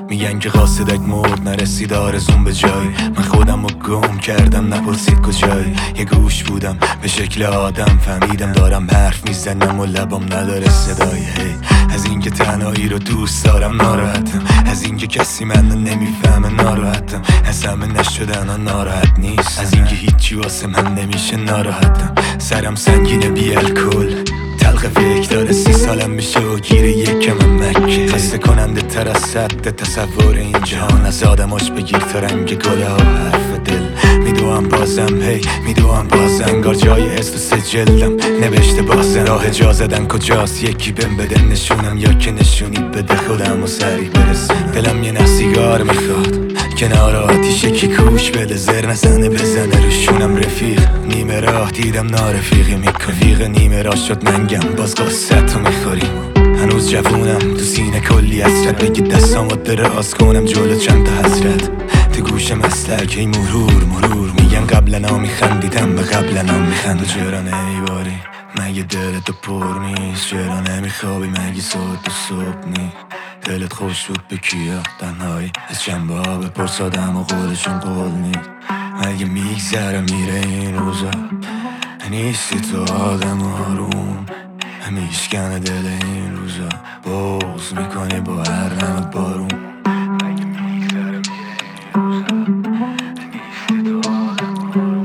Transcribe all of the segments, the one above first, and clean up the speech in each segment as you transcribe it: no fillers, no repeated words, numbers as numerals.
میگن که قاصدک مرد نرسید آرزون به جای. من خودم رو گم کردم نپرسید کجای. یه گوش بودم به شکل آدم، فهمیدم دارم حرف میزنم و لبام نداره صدای. از اینکه تنهایی رو دوست دارم ناراحتم، از اینکه کسی منو نمیفهمه ناراحتم، از همه نشدن ناراحت نیست، از اینکه هیچی واسه من نمیشه ناراحتم. سرم سنگینه بی الکل، تلخ فکر داره 30 سالم میشه و گیره یکم مکه. خسته کننده تر از سد تصور این جهان، از آدماش بگیر تا رنگ گله و حرف دل. میدوام بازم میدوام باز انگار جای حس تو سجلم نوشته بازم. راه جا زدن کجاست؟ یکی بهم بده نشونم، یا که نشونی بده خودم و سریع برسونم. دلم یه نسیگار میخواد کنار آتیش، یکی کوش بده زر نزنه بزنه روشونم. رفیق نیمه راه دیدم نارفیقی میکن، رفیق نیمه راه شد ننگم باز قصت رو میخوریم. هنوز جوونم تو سینه کلی حسرت، بگی دستامو دراز کنم جلو چند تا حضرت. تو گوش مسلک هی مرور میگن قبلنا میخندیدم به قبلنا میخند. چرا نمیباری مگه دلتو پر نیست؟ چرا نمیخوابی مگه صبح تو صبح نی؟ دلت خوش بود به کیا تنهایی از جنبه ها بپرس آدم و قولشون قول نی. مگه میگذره میره این روزا نیستی تو آدم آروم، همیشگنه دل این روزا بغض میکنی با هر نمک بارون. مگه میگذره میره این روزا نیستی تو آدم آروم،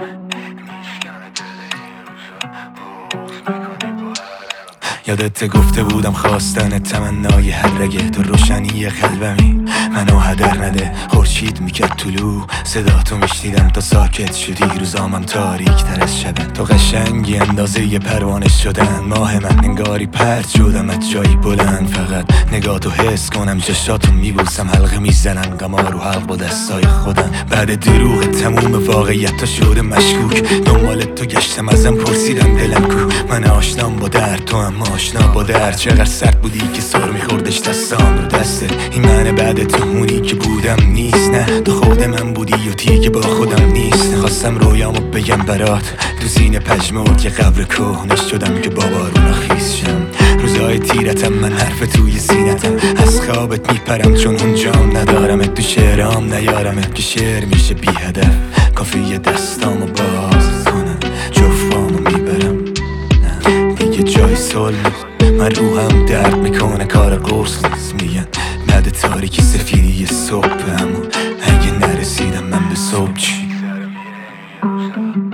همیشگنه دل این روزا بغض میکنی با هر. یادت گفته بودم خواستن تمنای هر رگه تو روشنی قلبمی منو هدر نده. خورشید میکرد طلوع صداتو میشنیدم تا ساکت شدی، روزامم تاریک تر از شبن. تو قشنگی اندازه یه پروانه شدن، ماه من انگاری پرت شدم از جایی بلند. فقط نگاهتو حس کنم چشاتو میبوسم، حلقه میزنن قمار رو حلق با دستای خودم. بعد دروغ تموم واقعیت تا شده مشکوک، دنبال تو گشتم ازم پرسیدم دلم کو. من آشنام با درد تو هم آشنا با درد، چقدر سرد بودی که سر میخوردش دستام رو دسته. این من بعد تو اونی که بودم نیست، نه تو خود من بودی و دیگه با خودم نیست. خواستم رویامو بگم برات تو سینه پژمرد، یه قبر کهنه شدم که با بارونا خیس شم. روزای تیرتم من حرف توی سینتم، از خوابت میپرم چون اونجام ندارمت تو شعرام نیارمت که شعر میشه بی هدف. کافیه دستامو باز کنم جفامو میبرم، نه دیگه جای صلح من روحم درد میکنه کار قرص نیست. میگن بعد تاریکی سفیدی صبح، اما اگه نرسیدم من به صبح چی؟